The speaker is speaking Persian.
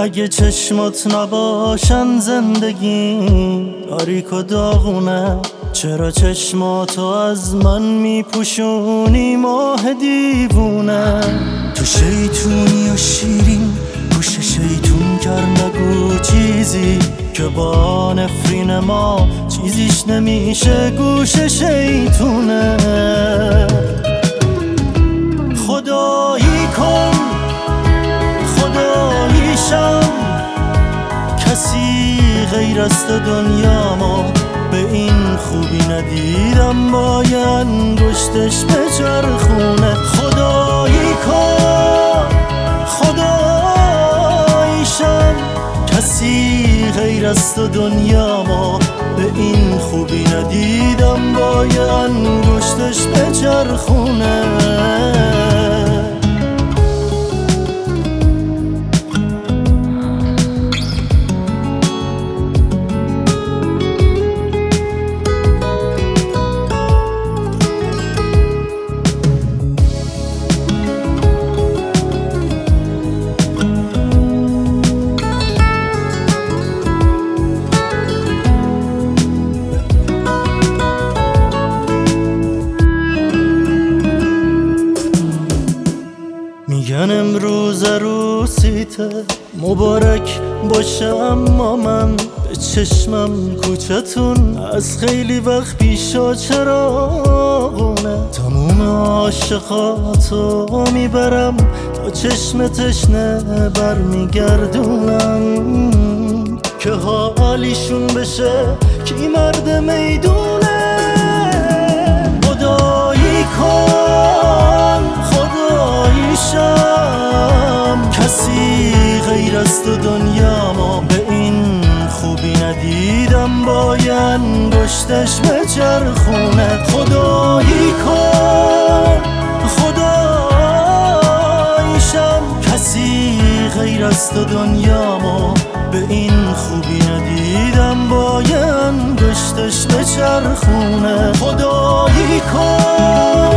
اگه چشمات نباشن زندگی تاریک و داغونه، چرا چشماتو از من میپوشونی ماه دیوونه؟ تو شیطونی و شیرین گوش شیطون کرد، نگو چیزی که با نفرین ما چیزیش نمیشه گوش شیطونه. خدایی کن خداییشم، کسی غیر از تو دنیامو به این خوبی ندیدم، با یه انگشتش به چرخونه. خدایی کن خداییشم، کسی غیر از تو دنیامو به این خوبی ندیدم، با یه انگشتش به چرخونه. میگن امروز عروسیته مبارک باشه، اما من به چشمم کوچتون از خیلی وقت پیشا چراغونه. تموم عاشقاتو میبرم تا چشم تشنه برمیگردونم، که حالیشون بشه کی مرد میدونه. خدایی کن خداییشم، کسی غیر از تو دنیامو به این خوبی ندیدم، با یه انگشتش به چرخونه. خدایی کن خداییشم، کسی غیر از تو دنیامو به این خوبی ندیدم، با یه انگشتش به چرخونه. خدایی کن